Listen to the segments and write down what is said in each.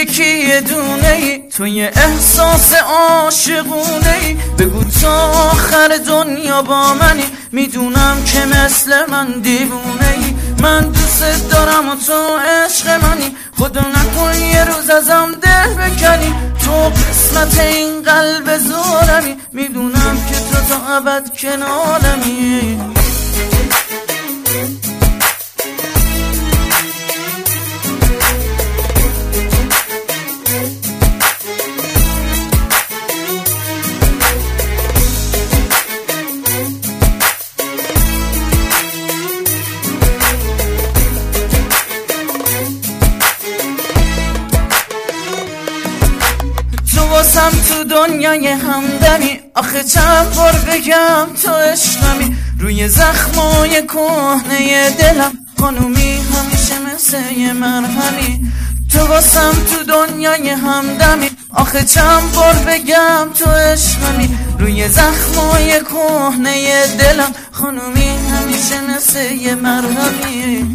یکی یه دونه ای، تو یه احساس عاشقونه ای. بگو تا آخر دنیا با منی، میدونم که مثل من دیوونه ای. من دوست دارم و تو عشق منی، خدا نکن یه روز ازم دل بکنی. تو قسمت این قلب زارمی، میدونم که تو تا ابد کنارمی. واسم تو دنیای همدمی، آخه چند بار بگم تو عشقمی. روی زخمای کهنه دلم خانومی همیشه مثل یه مرهمی. تو واسم تو دنیای همدمی، آخه چند بار بگم تو عشقمی. روی زخمای کهنه دلم خانومی همیشه مثل یه مرهمی.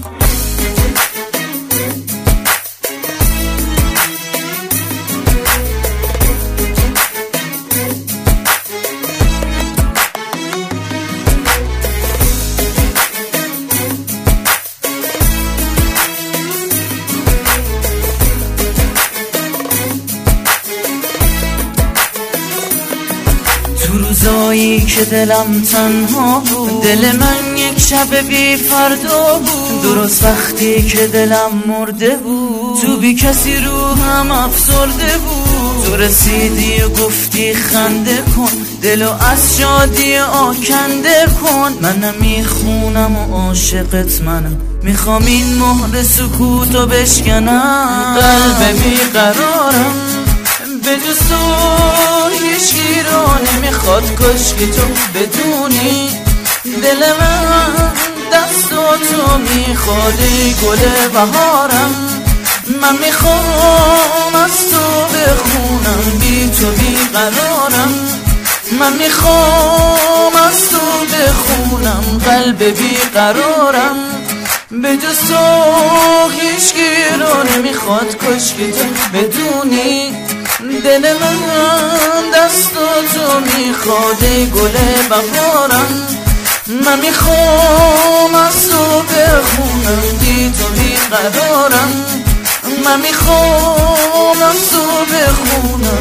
روزایی که دلم تنها بود، دل من یک شب بی فردا بود. درست وقتی که دلم مرده بود، تو بی کسی روحم افسرده بود. تو رسیدی و گفتی خنده کن، دلو از شادی آکنده کن. منم میخونم و عاشقت منم، میخوام این مهر سکوتو بشکنم. قلب بیقرارم به جز تو هیچی رو نمیخواد، کاشکی تو بدونی دل من دستاتو میخواد. ای گل بهارم من میخوام از تو بخونم، بی تو بیقرارم من میخوام از تو بخونم. قلب بیقرارم به جز تو هیچکی رو نمیخواد، کاشکی تو بدونی دل من دستاتو میخواد. ای گل بهارم من میخوام از تو بخونم، بی تو بیقرارم من میخوام از تو بخونم.